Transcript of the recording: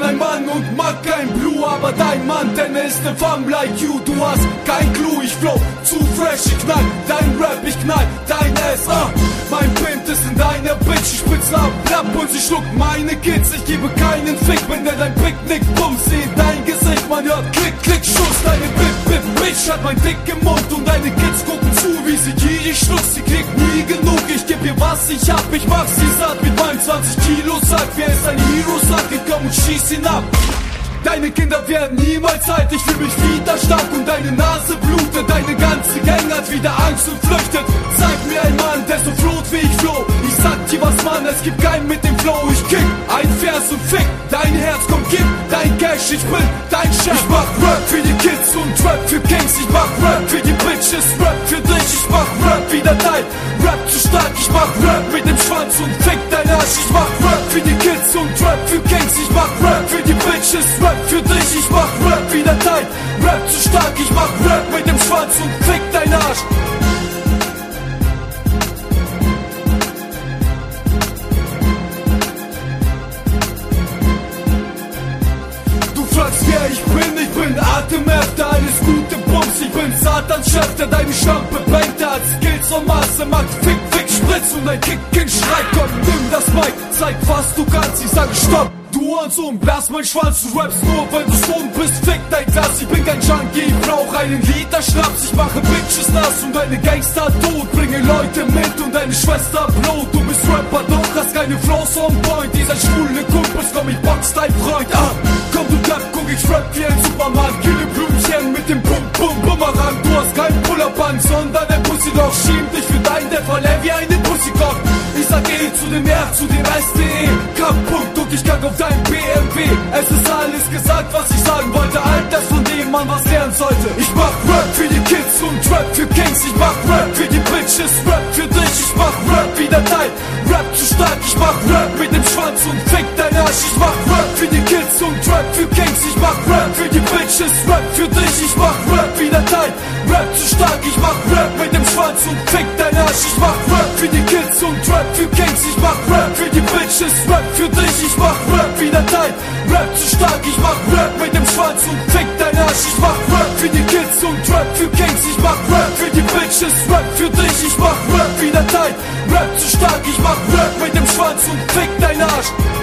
ein Mann und mag kein Blue, aber dein Mann, denn er ist ne Femme like you. Du hast kein Clou, ich flow zu fresh, ich knall dein Rap, ich knall dein Ass. Mein Pimp ist in deiner Bitch, ich spitze ab und sie schluckt meine Kids. Ich gebe keinen Fick, wenn der dein Picknick bumst, seh in dein Gesicht, man hört Klick, Klick, Schuss. Deine Bitch hat mein Dick im Mund und deine Kids gucken zu, wie sie gierig schluckt. Sie kriegt nie genug, ich geb ihr was ich hab, ich mach sie satt mit meinem 20 Kilo Sack. Wer ist ein Hero, sag ich komm und schieß ihn ab. Deine Kinder werden niemals alt, ich fühl mich wieder stark und deine Nase blutet. Deine ganze Gang hat wieder Angst und flüchtet. Zeig mir einen Mann, der so floht wie ich floh. Ich sag dir was, Mann, es gibt keinen mit dem Flow. Ich kick ein Vers und fick dein Herz, komm gib dein Cash, ich bin dein Chef. Ich mach Rap für die Kids und Rap für Kings. Ich mach Rap für die Bitches, Rap für dich. Ich mach Rap wieder dein Rap zu stark. Ich mach Rap mit dem Schwanz und fick dein Arsch. Ich mach Rap für die Kids und Rap für Kings. Ich mach Rap für die Bitches, Rap für dich. Ich mach Rap wieder dein Rap zu stark. Ich mach Rap mit dem Schwanz und fick dein Arsch. Wer ich bin Atemhefter, alles gute Bums. Ich bin Satans Chef, der deine Schlampe bangt. Der hat Skills und Masse, macht Fick, Fick, Spritz und ein Kick-Schrei. Komm, nimm das Mic, zeig was du kannst. Ich sage Stopp, du Hurensohn, blass mein Schwanz. Du rappst nur, wenn du Sohn bist, fick dein Glas. Ich bin kein Junkie, ich brauch einen Liter Schnaps. Ich mache Bitches nass und deine Gangster tot. Bringe Leute mit und deine Schwester Blut. Du bist Rapper, doch hast keine Flows on point. Ihr seid schwule Kumpels, komm, ich box dein Freund. Komm du Depp, guck ich rap wie ein Superman. Kille Blümchen mit dem Bum-Bum-Bumerang. Du hast keinen Pullerband, sondern ein Pussy doch. Schäm dich für deinen Fall, wie eine Pussycock. Ich sag zu dem R, zu dem SDE. Kaputt und ich kack auf dein BMW. Es ist alles gesagt, was ich sagen wollte. Alter, von dem man was lernen sollte. Ich mach Rap für die Kids und Rap für Kings. Ich mach Rap für die Bitches, Rap für dich. Ich mach Rap wieder dein Rap zu stark. Ich mach Rap mit dem Schwanz und fick dein Arsch. Ich mach Rap für die Kids und Rap für Kings. Ich mach Rap für die Bitches, Rap für dich. Ich mach Rap wieder dein Rap zu stark. Ich mach Rap mit dem Schwanz und fick dein Arsch. Ich mach Rap für die Kids und Rap für Kings. Ich mach Rap für die Bitches, Rap für dich. Ich mach Rap wieder dein Rap zu stark. Ich mach Rap mit dem Schwanz und fick dein Arsch. Ich mach Rap für die Kids und Rap für Kings. Ich mach Rap für die Bitches, Rap für dich. Ich mach Rap wieder dein Rap zu stark. Ich mach Rap mit dem Schwanz und fick dein Arsch.